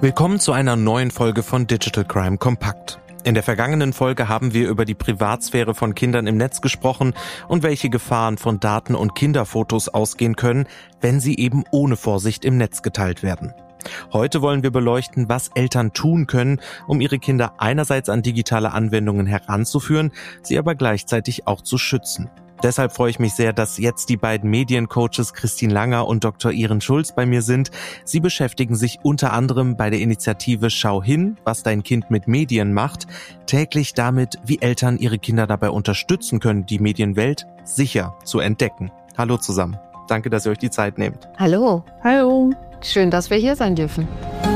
Willkommen zu einer neuen Folge von Digital Crime Kompakt. In der vergangenen Folge haben wir über die Privatsphäre von Kindern im Netz gesprochen und welche Gefahren von Daten und Kinderfotos ausgehen können, wenn sie eben ohne Vorsicht im Netz geteilt werden. Heute wollen wir beleuchten, was Eltern tun können, um ihre Kinder einerseits an digitale Anwendungen heranzuführen, sie aber gleichzeitig auch zu schützen. Deshalb freue ich mich sehr, dass jetzt die beiden Mediencoaches Christine Langer und Dr. Iren Schulz bei mir sind. Sie beschäftigen sich unter anderem bei der Initiative Schau hin, was dein Kind mit Medien macht, täglich damit, wie Eltern ihre Kinder dabei unterstützen können, die Medienwelt sicher zu entdecken. Hallo zusammen. Danke, dass ihr euch die Zeit nehmt. Hallo. Hallo. Schön, dass wir hier sein dürfen.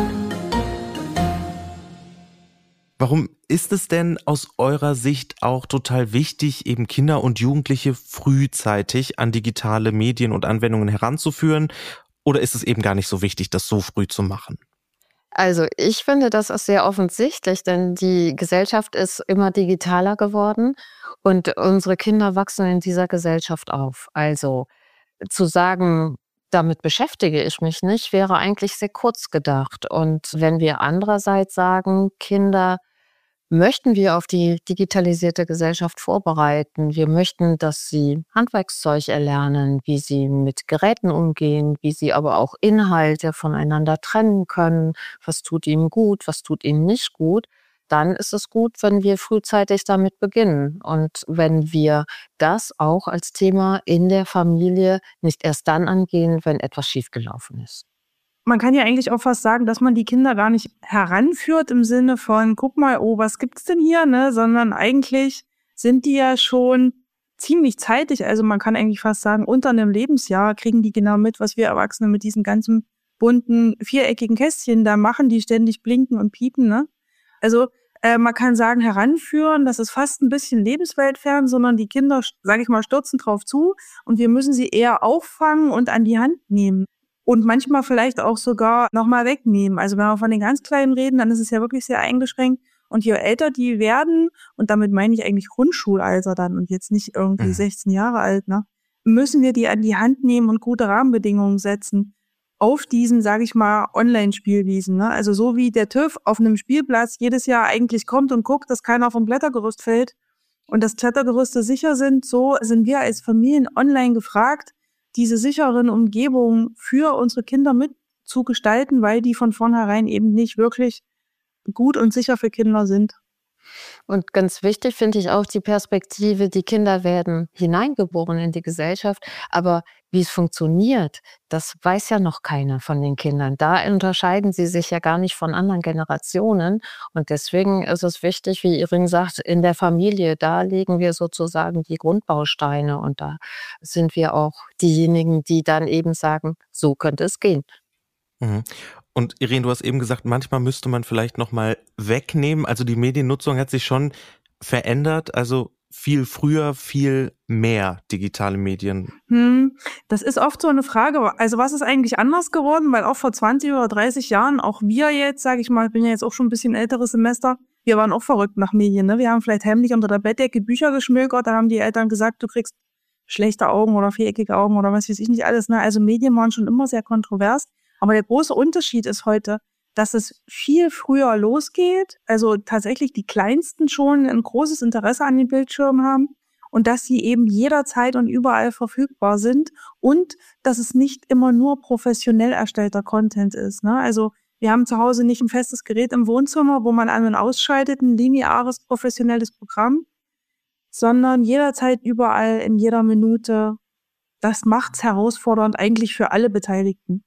Warum ist es denn aus eurer Sicht auch total wichtig, eben Kinder und Jugendliche frühzeitig an digitale Medien und Anwendungen heranzuführen? Oder ist es eben gar nicht so wichtig, das so früh zu machen? Also ich finde, das ist sehr offensichtlich, denn die Gesellschaft ist immer digitaler geworden und unsere Kinder wachsen in dieser Gesellschaft auf. Also zu sagen, damit beschäftige ich mich nicht, wäre eigentlich sehr kurz gedacht. Und wenn wir andererseits sagen, Kinder möchten wir auf die digitalisierte Gesellschaft vorbereiten. Wir möchten, dass sie Handwerkszeug erlernen, wie sie mit Geräten umgehen, wie sie aber auch Inhalte voneinander trennen können. Was tut ihnen gut, was tut ihnen nicht gut. Dann ist es gut, wenn wir frühzeitig damit beginnen und wenn wir das auch als Thema in der Familie nicht erst dann angehen, wenn etwas schiefgelaufen ist. Man kann ja eigentlich auch fast sagen, dass man die Kinder gar nicht heranführt im Sinne von, guck mal, oh, was gibt's denn hier, ne? Sondern eigentlich sind die ja schon ziemlich zeitig, also man kann eigentlich fast sagen, unter einem Lebensjahr kriegen die genau mit, was wir Erwachsene mit diesen ganzen bunten, viereckigen Kästchen da machen, die ständig blinken und piepen, ne? Also man kann sagen, heranführen, das ist fast ein bisschen lebensweltfern, sondern die Kinder, sage ich mal, stürzen drauf zu und wir müssen sie eher auffangen und an die Hand nehmen. Und manchmal vielleicht auch sogar nochmal wegnehmen. Also wenn wir von den ganz Kleinen reden, dann ist es ja wirklich sehr eingeschränkt. Und je älter die werden, und damit meine ich eigentlich Grundschulalter dann und jetzt nicht irgendwie 16 Jahre alt, ne, müssen wir die an die Hand nehmen und gute Rahmenbedingungen setzen auf diesen, sage ich mal, Online-Spielwiesen. Ne? Also so wie der TÜV auf einem Spielplatz jedes Jahr eigentlich kommt und guckt, dass keiner vom Blättergerüst fällt und dass Klettergerüste sicher sind, so sind wir als Familien online gefragt, diese sicheren Umgebungen für unsere Kinder mitzugestalten, weil die von vornherein eben nicht wirklich gut und sicher für Kinder sind. Und ganz wichtig finde ich auch die Perspektive, die Kinder werden hineingeboren in die Gesellschaft, aber wie es funktioniert, das weiß ja noch keiner von den Kindern. Da unterscheiden sie sich ja gar nicht von anderen Generationen und deswegen ist es wichtig, wie Irin sagt, in der Familie, da legen wir sozusagen die Grundbausteine und da sind wir auch diejenigen, die dann eben sagen, so könnte es gehen. Mhm. Und Irin, du hast eben gesagt, manchmal müsste man vielleicht nochmal wegnehmen. Also die Mediennutzung hat sich schon verändert, also viel früher, viel mehr digitale Medien. Das ist oft so eine Frage, also was ist eigentlich anders geworden? Weil auch vor 20 oder 30 Jahren, auch wir jetzt, sage ich mal, ich bin ja jetzt auch schon ein bisschen älteres Semester, wir waren auch verrückt nach Medien. Ne? Wir haben vielleicht heimlich unter der Bettdecke Bücher geschmökert, da haben die Eltern gesagt, du kriegst schlechte Augen oder viereckige Augen oder was weiß ich nicht alles. Ne? Also Medien waren schon immer sehr kontrovers. Aber der große Unterschied ist heute, dass es viel früher losgeht, also tatsächlich die Kleinsten schon ein großes Interesse an den Bildschirmen haben und dass sie eben jederzeit und überall verfügbar sind und dass es nicht immer nur professionell erstellter Content ist. Ne? Also wir haben zu Hause nicht ein festes Gerät im Wohnzimmer, wo man an- und ausschaltet, ein lineares, professionelles Programm, sondern jederzeit, überall, in jeder Minute. Das macht's herausfordernd eigentlich für alle Beteiligten.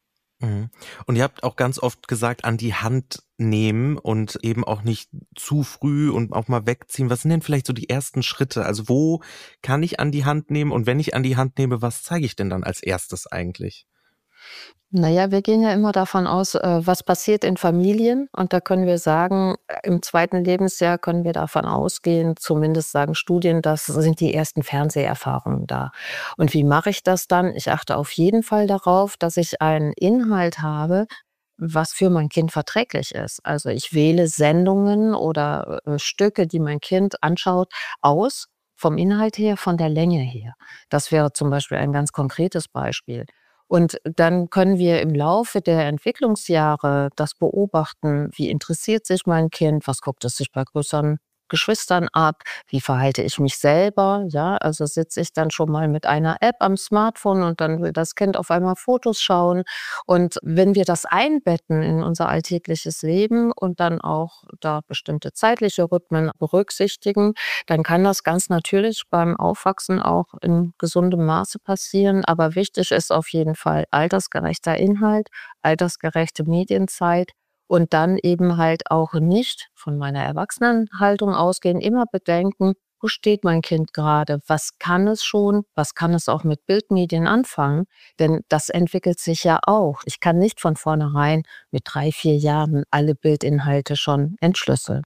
Und ihr habt auch ganz oft gesagt, an die Hand nehmen und eben auch nicht zu früh und auch mal wegziehen. Was sind denn vielleicht so die ersten Schritte? Also wo kann ich an die Hand nehmen und wenn ich an die Hand nehme, was zeige ich denn dann als erstes eigentlich? Naja, wir gehen ja immer davon aus, was passiert in Familien. Und da können wir sagen, im 2. Lebensjahr können wir davon ausgehen, zumindest sagen Studien, das sind die ersten Fernseherfahrungen da. Und wie mache ich das dann? Ich achte auf jeden Fall darauf, dass ich einen Inhalt habe, was für mein Kind verträglich ist. Also ich wähle Sendungen oder Stücke, die mein Kind anschaut, aus, vom Inhalt her, von der Länge her. Das wäre zum Beispiel ein ganz konkretes Beispiel. Und dann können wir im Laufe der Entwicklungsjahre das beobachten, wie interessiert sich mein Kind, was guckt es sich bei größeren Geschwistern ab, wie verhalte ich mich selber, ja, also sitze ich dann schon mal mit einer App am Smartphone und dann will das Kind auf einmal Fotos schauen. Und wenn wir das einbetten in unser alltägliches Leben und dann auch da bestimmte zeitliche Rhythmen berücksichtigen, dann kann das ganz natürlich beim Aufwachsen auch in gesundem Maße passieren. Aber wichtig ist auf jeden Fall altersgerechter Inhalt, altersgerechte Medienzeit und dann eben halt auch nicht von meiner Erwachsenenhaltung ausgehen, immer bedenken, wo steht mein Kind gerade? Was kann es schon? Was kann es auch mit Bildmedien anfangen? Denn das entwickelt sich ja auch. Ich kann nicht von vornherein mit 3, 4 Jahren alle Bildinhalte schon entschlüsseln.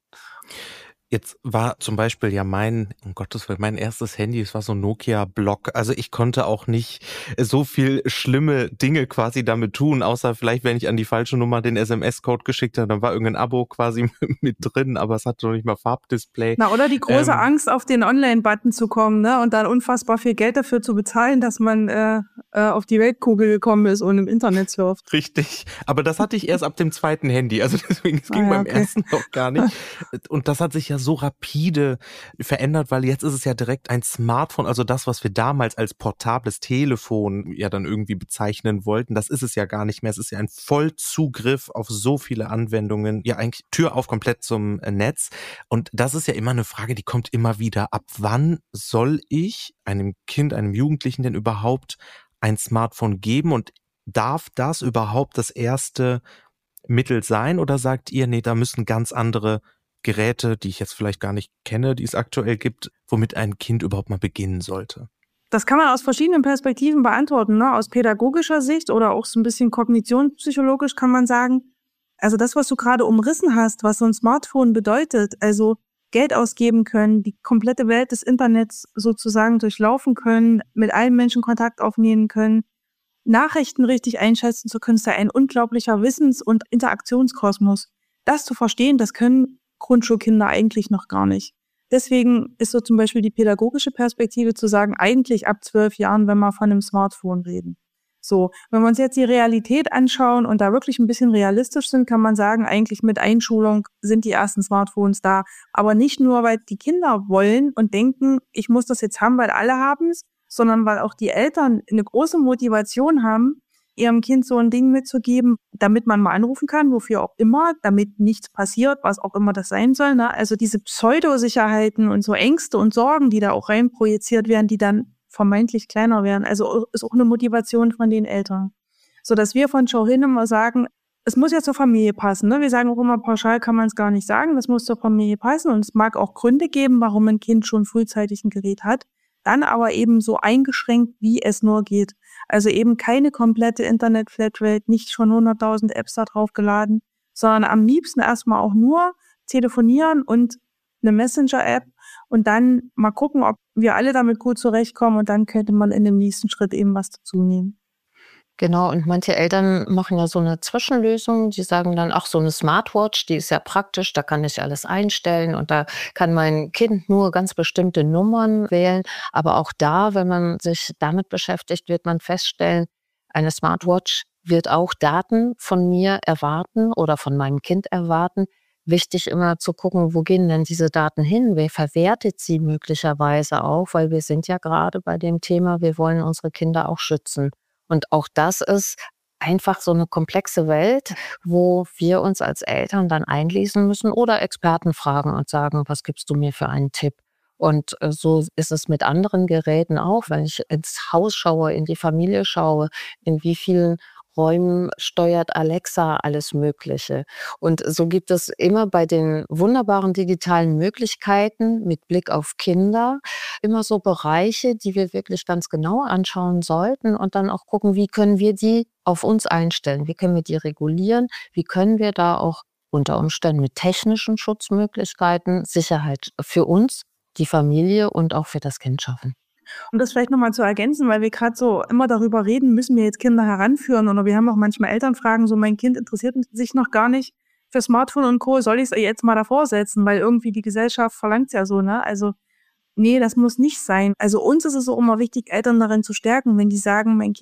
Jetzt war zum Beispiel ja um Gottes Willen, mein erstes Handy, es war so ein Nokia-Block. Also ich konnte auch nicht so viel schlimme Dinge quasi damit tun, außer vielleicht, wenn ich an die falsche Nummer den SMS-Code geschickt habe, dann war irgendein Abo quasi mit drin, aber es hatte noch nicht mal Farbdisplay. Na, oder die große Angst, auf den Online-Button zu kommen, ne? Und dann unfassbar viel Geld dafür zu bezahlen, dass man auf die Weltkugel gekommen ist und im Internet surft. Richtig, aber das hatte ich erst ab dem zweiten Handy, also deswegen, es ging beim ersten noch gar nicht. Und das hat sich ja so rapide verändert, weil jetzt ist es ja direkt ein Smartphone, also das, was wir damals als portables Telefon ja dann irgendwie bezeichnen wollten, das ist es ja gar nicht mehr. Es ist ja ein Vollzugriff auf so viele Anwendungen, ja eigentlich Tür auf komplett zum Netz. Und das ist ja immer eine Frage, die kommt immer wieder. Ab wann soll ich einem Kind, einem Jugendlichen denn überhaupt ein Smartphone geben und darf das überhaupt das erste Mittel sein oder sagt ihr, nee, da müssen ganz andere Geräte, die ich jetzt vielleicht gar nicht kenne, die es aktuell gibt, womit ein Kind überhaupt mal beginnen sollte? Das kann man aus verschiedenen Perspektiven beantworten, ne? Aus pädagogischer Sicht oder auch so ein bisschen kognitionspsychologisch kann man sagen, also das, was du gerade umrissen hast, was so ein Smartphone bedeutet, also Geld ausgeben können, die komplette Welt des Internets sozusagen durchlaufen können, mit allen Menschen Kontakt aufnehmen können, Nachrichten richtig einschätzen zu können, ist ja ein unglaublicher Wissens- und Interaktionskosmos. Das zu verstehen, das können Grundschulkinder eigentlich noch gar nicht. Deswegen ist so zum Beispiel die pädagogische Perspektive zu sagen, eigentlich ab 12 Jahren, wenn wir von einem Smartphone reden. So, wenn wir uns jetzt die Realität anschauen und da wirklich ein bisschen realistisch sind, kann man sagen, eigentlich mit Einschulung sind die ersten Smartphones da. Aber nicht nur, weil die Kinder wollen und denken, ich muss das jetzt haben, weil alle haben es, sondern weil auch die Eltern eine große Motivation haben, ihrem Kind so ein Ding mitzugeben, damit man mal anrufen kann, wofür auch immer, damit nichts passiert, was auch immer das sein soll, ne? Also diese Pseudosicherheiten und so Ängste und Sorgen, die da auch reinprojiziert werden, die dann vermeintlich kleiner werden. Also ist auch eine Motivation von den Eltern. So dass wir von Schau hin immer sagen, es muss ja zur Familie passen, ne? Wir sagen auch immer, pauschal kann man es gar nicht sagen, das muss zur Familie passen und es mag auch Gründe geben, warum ein Kind schon frühzeitig ein Gerät hat. Dann aber eben so eingeschränkt, wie es nur geht. Also eben keine komplette Internet-Flatrate, nicht schon 100.000 Apps da drauf geladen, sondern am liebsten erstmal auch nur telefonieren und eine Messenger-App und dann mal gucken, ob wir alle damit gut zurechtkommen und dann könnte man in dem nächsten Schritt eben was dazu nehmen. Genau, und manche Eltern machen ja so eine Zwischenlösung. Die sagen dann, ach, so eine Smartwatch, die ist ja praktisch, da kann ich alles einstellen und da kann mein Kind nur ganz bestimmte Nummern wählen. Aber auch da, wenn man sich damit beschäftigt, wird man feststellen, eine Smartwatch wird auch Daten von mir erwarten oder von meinem Kind erwarten. Wichtig immer zu gucken, wo gehen denn diese Daten hin? Wer verwertet sie möglicherweise auch? Weil wir sind ja gerade bei dem Thema, wir wollen unsere Kinder auch schützen. Und auch das ist einfach so eine komplexe Welt, wo wir uns als Eltern dann einlesen müssen oder Experten fragen und sagen, was gibst du mir für einen Tipp? Und so ist es mit anderen Geräten auch, wenn ich ins Haus schaue, in die Familie schaue, in wie vielen Räumen steuert Alexa alles Mögliche. Und so gibt es immer bei den wunderbaren digitalen Möglichkeiten mit Blick auf Kinder immer so Bereiche, die wir wirklich ganz genau anschauen sollten und dann auch gucken, wie können wir die auf uns einstellen, wie können wir die regulieren, wie können wir da auch unter Umständen mit technischen Schutzmöglichkeiten Sicherheit für uns, die Familie und auch für das Kind schaffen. Um das vielleicht nochmal zu ergänzen, weil wir gerade so immer darüber reden, müssen wir jetzt Kinder heranführen oder wir haben auch manchmal Elternfragen, so mein Kind interessiert sich noch gar nicht für Smartphone und Co., soll ich es jetzt mal davor setzen, weil irgendwie die Gesellschaft verlangt es ja so, ne? Also nee, das muss nicht sein. Also uns ist es auch immer wichtig, Eltern darin zu stärken, wenn die sagen, mein Kind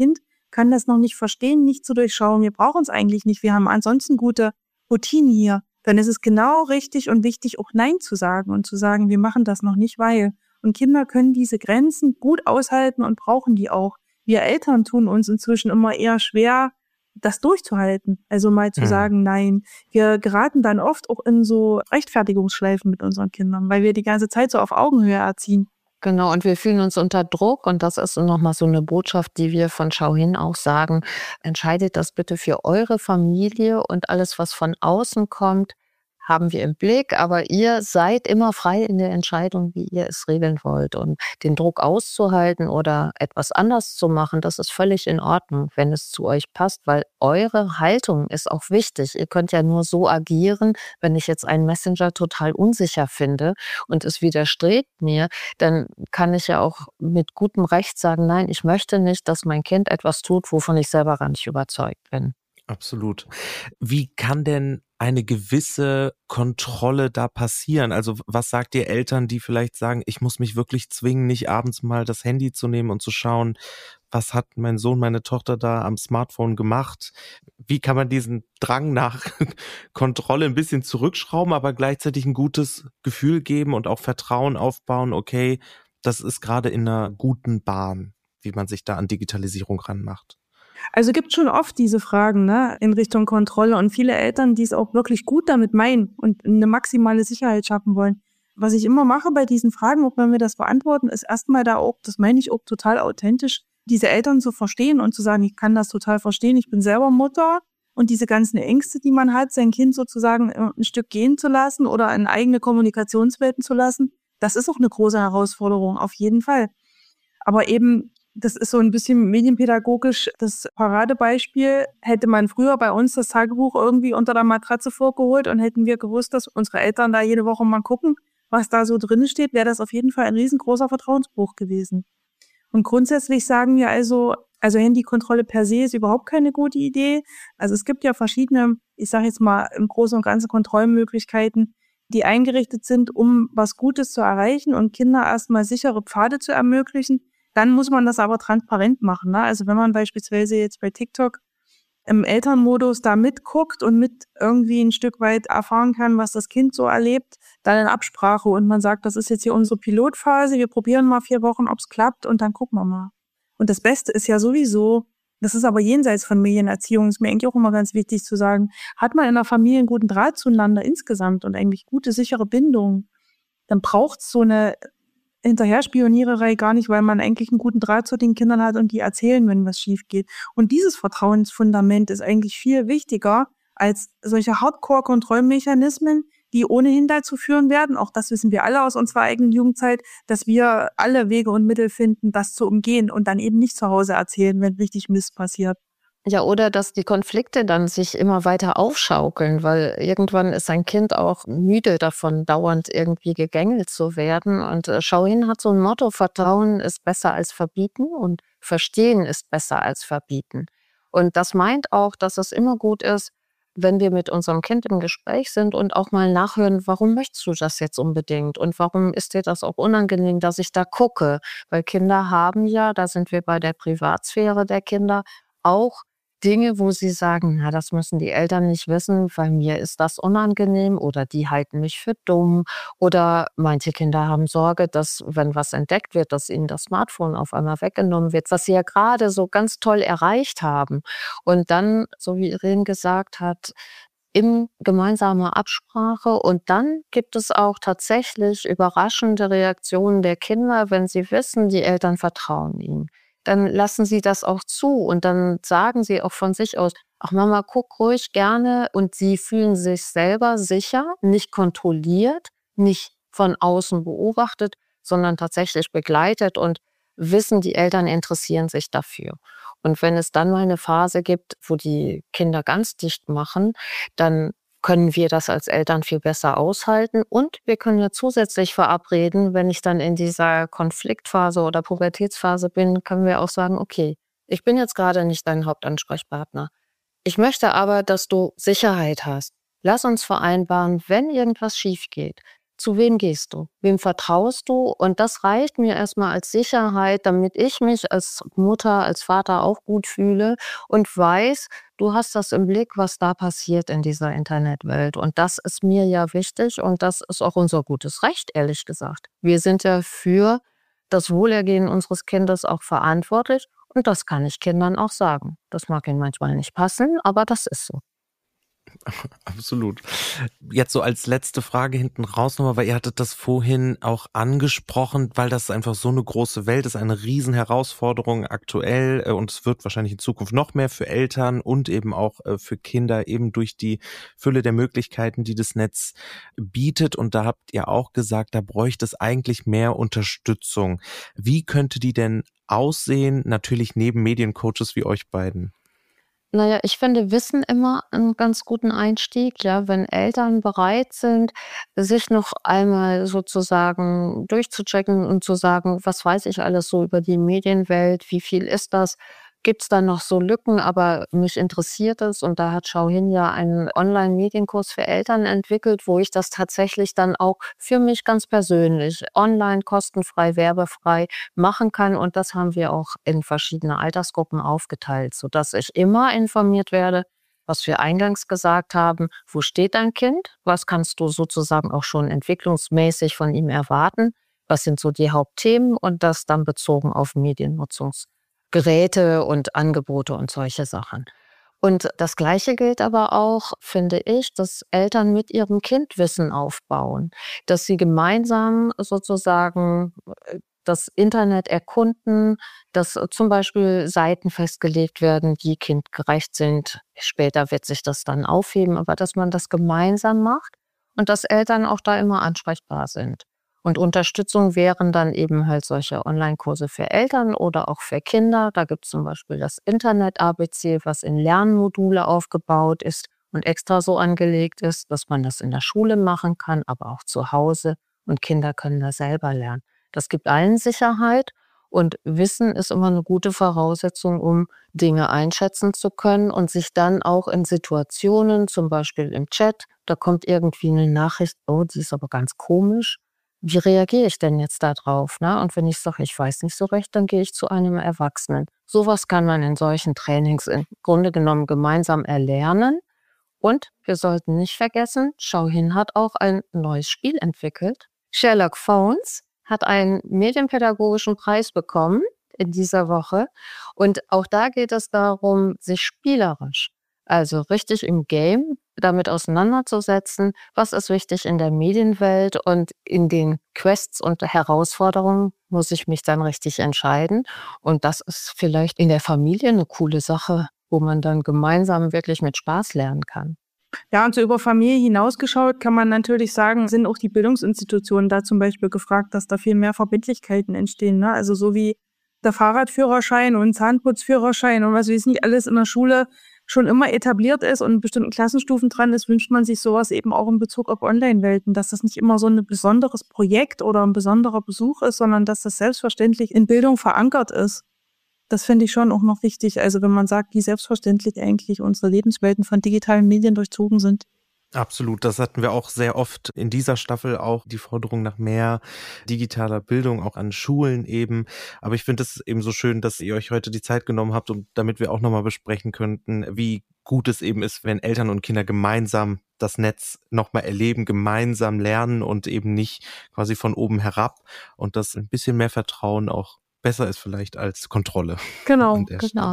kann das noch nicht verstehen, nicht zu durchschauen. Wir brauchen es eigentlich nicht. Wir haben ansonsten gute Routinen hier. Dann ist es genau richtig und wichtig, auch Nein zu sagen und zu sagen, wir machen das noch nicht, weil. Und Kinder können diese Grenzen gut aushalten und brauchen die auch. Wir Eltern tun uns inzwischen immer eher schwer, das durchzuhalten. Also mal zu sagen, nein. Wir geraten dann oft auch in so Rechtfertigungsschleifen mit unseren Kindern, weil wir die ganze Zeit so auf Augenhöhe erziehen. Genau, und wir fühlen uns unter Druck und das ist nochmal so eine Botschaft, die wir von Schau hin auch sagen. Entscheidet das bitte für eure Familie und alles, was von außen kommt, haben wir im Blick, aber ihr seid immer frei in der Entscheidung, wie ihr es regeln wollt. Und den Druck auszuhalten oder etwas anders zu machen, das ist völlig in Ordnung, wenn es zu euch passt, weil eure Haltung ist auch wichtig. Ihr könnt ja nur so agieren, wenn ich jetzt einen Messenger total unsicher finde und es widerstrebt mir, dann kann ich ja auch mit gutem Recht sagen, nein, ich möchte nicht, dass mein Kind etwas tut, wovon ich selber gar nicht überzeugt bin. Absolut. Wie kann denn eine gewisse Kontrolle da passieren? Also was sagt ihr Eltern, die vielleicht sagen, ich muss mich wirklich zwingen, nicht abends mal das Handy zu nehmen und zu schauen, was hat mein Sohn, meine Tochter da am Smartphone gemacht? Wie kann man diesen Drang nach Kontrolle ein bisschen zurückschrauben, aber gleichzeitig ein gutes Gefühl geben und auch Vertrauen aufbauen, okay, das ist gerade in einer guten Bahn, wie man sich da an Digitalisierung ranmacht? Also gibt schon oft diese Fragen, ne, in Richtung Kontrolle und viele Eltern, die es auch wirklich gut damit meinen und eine maximale Sicherheit schaffen wollen. Was ich immer mache bei diesen Fragen, auch wenn wir das beantworten, ist erstmal da auch, das meine ich auch total authentisch, diese Eltern zu verstehen und zu sagen, ich kann das total verstehen, ich bin selber Mutter und diese ganzen Ängste, die man hat, sein Kind sozusagen ein Stück gehen zu lassen oder in eigene Kommunikationswelten zu lassen, das ist auch eine große Herausforderung, auf jeden Fall. Aber eben, das ist so ein bisschen medienpädagogisch das Paradebeispiel. Hätte man früher bei uns das Tagebuch irgendwie unter der Matratze vorgeholt und hätten wir gewusst, dass unsere Eltern da jede Woche mal gucken, was da so drin steht, wäre das auf jeden Fall ein riesengroßer Vertrauensbruch gewesen. Und grundsätzlich sagen wir also Handykontrolle per se ist überhaupt keine gute Idee. Also es gibt ja verschiedene, ich sage jetzt mal im Großen und Ganzen Kontrollmöglichkeiten, die eingerichtet sind, um was Gutes zu erreichen und Kinder erstmal sichere Pfade zu ermöglichen. Dann muss man das aber transparent machen, ne? Also wenn man beispielsweise jetzt bei TikTok im Elternmodus da mitguckt und mit irgendwie ein Stück weit erfahren kann, was das Kind so erlebt, dann in Absprache und man sagt, das ist jetzt hier unsere Pilotphase, wir probieren mal 4 Wochen, ob's klappt und dann gucken wir mal. Und das Beste ist ja sowieso, das ist aber jenseits von Medienerziehung, ist mir eigentlich auch immer ganz wichtig zu sagen, hat man in der Familie einen guten Draht zueinander insgesamt und eigentlich gute, sichere Bindung, dann braucht's so eine Hinterherspioniererei gar nicht, weil man eigentlich einen guten Draht zu den Kindern hat und die erzählen, wenn was schief geht. Und dieses Vertrauensfundament ist eigentlich viel wichtiger als solche Hardcore-Kontrollmechanismen, die ohnehin dazu führen werden, auch das wissen wir alle aus unserer eigenen Jugendzeit, dass wir alle Wege und Mittel finden, das zu umgehen und dann eben nicht zu Hause erzählen, wenn richtig Mist passiert. Ja, oder dass die Konflikte dann sich immer weiter aufschaukeln, weil irgendwann ist ein Kind auch müde davon, dauernd irgendwie gegängelt zu werden. Und Schau hin hat so ein Motto, Vertrauen ist besser als verbieten und Verstehen ist besser als verbieten. Und das meint auch, dass es immer gut ist, wenn wir mit unserem Kind im Gespräch sind und auch mal nachhören, warum möchtest du das jetzt unbedingt und warum ist dir das auch unangenehm, dass ich da gucke? Weil Kinder haben ja, da sind wir bei der Privatsphäre der Kinder, auch Dinge, wo sie sagen, na, das müssen die Eltern nicht wissen, weil mir ist das unangenehm oder die halten mich für dumm oder manche Kinder haben Sorge, dass, wenn was entdeckt wird, dass ihnen das Smartphone auf einmal weggenommen wird, was sie ja gerade so ganz toll erreicht haben. Und dann, so wie Irene gesagt hat, in gemeinsamer Absprache und dann gibt es auch tatsächlich überraschende Reaktionen der Kinder, wenn sie wissen, die Eltern vertrauen ihnen. Dann lassen sie das auch zu und dann sagen sie auch von sich aus: „Ach Mama, guck ruhig gerne." Und sie fühlen sich selber sicher, nicht kontrolliert, nicht von außen beobachtet, sondern tatsächlich begleitet und wissen, die Eltern interessieren sich dafür. Und wenn es dann mal eine Phase gibt, wo die Kinder ganz dicht machen, dann können wir das als Eltern viel besser aushalten und wir können ja zusätzlich verabreden, wenn ich dann in dieser Konfliktphase oder Pubertätsphase bin, können wir auch sagen: „Okay, ich bin jetzt gerade nicht dein Hauptansprechpartner. Ich möchte aber, dass du Sicherheit hast. Lass uns vereinbaren, wenn irgendwas schief geht, zu wem gehst du? Wem vertraust du? Und das reicht mir erstmal als Sicherheit, damit ich mich als Mutter, als Vater auch gut fühle und weiß, du hast das im Blick, was da passiert in dieser Internetwelt. Und das ist mir ja wichtig und das ist auch unser gutes Recht, ehrlich gesagt. Wir sind ja für das Wohlergehen unseres Kindes auch verantwortlich und das kann ich Kindern auch sagen. Das mag ihnen manchmal nicht passen, aber das ist so. Absolut. Jetzt so als letzte Frage hinten raus nochmal, weil ihr hattet das vorhin auch angesprochen, weil das einfach so eine große Welt ist, eine Riesenherausforderung aktuell und es wird wahrscheinlich in Zukunft noch mehr für Eltern und eben auch für Kinder, eben durch die Fülle der Möglichkeiten, die das Netz bietet. Und da habt ihr auch gesagt, da bräuchte es eigentlich mehr Unterstützung. Wie könnte die denn aussehen, natürlich neben Mediencoaches wie euch beiden? Naja, ich finde Wissen immer einen ganz guten Einstieg, ja, wenn Eltern bereit sind, sich noch einmal sozusagen durchzuchecken und zu sagen: „Was weiß ich alles so über die Medienwelt? Wie viel ist das? Gibt's da noch so Lücken? Aber mich interessiert es." Und da hat Schau Hin ja einen Online-Medienkurs für Eltern entwickelt, wo ich das tatsächlich dann auch für mich ganz persönlich online kostenfrei, werbefrei machen kann. Und das haben wir auch in verschiedene Altersgruppen aufgeteilt, sodass ich immer informiert werde, was wir eingangs gesagt haben. Wo steht dein Kind? Was kannst du sozusagen auch schon entwicklungsmäßig von ihm erwarten? Was sind so die Hauptthemen? Und das dann bezogen auf Mediennutzungsgeräte und Angebote und solche Sachen. Und das Gleiche gilt aber auch, finde ich, dass Eltern mit ihrem Kind Wissen aufbauen, dass sie gemeinsam sozusagen das Internet erkunden, dass zum Beispiel Seiten festgelegt werden, die kindgerecht sind. Später wird sich das dann aufheben, aber dass man das gemeinsam macht und dass Eltern auch da immer ansprechbar sind. Und Unterstützung wären dann eben halt solche Online-Kurse für Eltern oder auch für Kinder. Da gibt es zum Beispiel das Internet-ABC, was in Lernmodule aufgebaut ist und extra so angelegt ist, dass man das in der Schule machen kann, aber auch zu Hause. Und Kinder können da selber lernen. Das gibt allen Sicherheit und Wissen ist immer eine gute Voraussetzung, um Dinge einschätzen zu können und sich dann auch in Situationen, zum Beispiel im Chat, da kommt irgendwie eine Nachricht, oh, die ist aber ganz komisch. Wie reagiere ich denn jetzt da drauf? Ne? Und wenn ich sage, ich weiß nicht so recht, dann gehe ich zu einem Erwachsenen. Sowas kann man in solchen Trainings im Grunde genommen gemeinsam erlernen. Und wir sollten nicht vergessen, Schau Hin hat auch ein neues Spiel entwickelt. Sherlock Phones hat einen medienpädagogischen Preis bekommen in dieser Woche. Und auch da geht es darum, sich spielerisch, also richtig im Game, damit auseinanderzusetzen, was ist wichtig in der Medienwelt und in den Quests und Herausforderungen muss ich mich dann richtig entscheiden. Und das ist vielleicht in der Familie eine coole Sache, wo man dann gemeinsam wirklich mit Spaß lernen kann. Ja, und so über Familie hinausgeschaut kann man natürlich sagen, sind auch die Bildungsinstitutionen da zum Beispiel gefragt, dass da viel mehr Verbindlichkeiten entstehen. Ne? Also so wie der Fahrradführerschein und Zahnputzführerschein und was weiß ich nicht alles in der Schule schon immer etabliert ist und in bestimmten Klassenstufen dran ist, wünscht man sich sowas eben auch in Bezug auf Online-Welten, dass das nicht immer so ein besonderes Projekt oder ein besonderer Besuch ist, sondern dass das selbstverständlich in Bildung verankert ist. Das finde ich schon auch noch wichtig. Also wenn man sagt, wie selbstverständlich eigentlich unsere Lebenswelten von digitalen Medien durchzogen sind. Absolut, das hatten wir auch sehr oft in dieser Staffel, auch die Forderung nach mehr digitaler Bildung, auch an Schulen eben. Aber ich finde es eben so schön, dass ihr euch heute die Zeit genommen habt, und damit wir auch nochmal besprechen könnten, wie gut es eben ist, wenn Eltern und Kinder gemeinsam das Netz nochmal erleben, gemeinsam lernen und eben nicht quasi von oben herab, und dass ein bisschen mehr Vertrauen auch besser ist vielleicht als Kontrolle. Genau.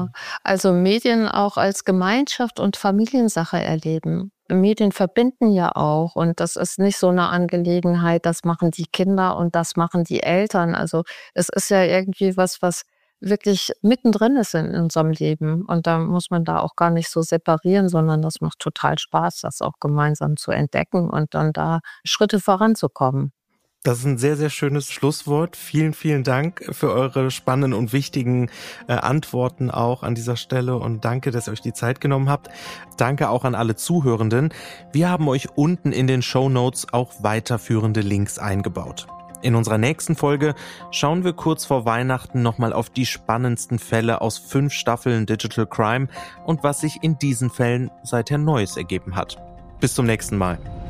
Also Medien auch als Gemeinschaft und Familiensache erleben. Medien verbinden ja auch und das ist nicht so eine Angelegenheit, das machen die Kinder und das machen die Eltern. Also es ist ja irgendwie was wirklich mittendrin ist in unserem Leben und da muss man da auch gar nicht so separieren, sondern das macht total Spaß, das auch gemeinsam zu entdecken und dann da Schritte voranzukommen. Das ist ein sehr, sehr schönes Schlusswort. Vielen, vielen Dank für eure spannenden und wichtigen Antworten auch an dieser Stelle und danke, dass ihr euch die Zeit genommen habt. Danke auch an alle Zuhörenden. Wir haben euch unten in den Shownotes auch weiterführende Links eingebaut. In unserer nächsten Folge schauen wir kurz vor Weihnachten nochmal auf die spannendsten Fälle aus 5 Staffeln Digital Crime und was sich in diesen Fällen seither Neues ergeben hat. Bis zum nächsten Mal.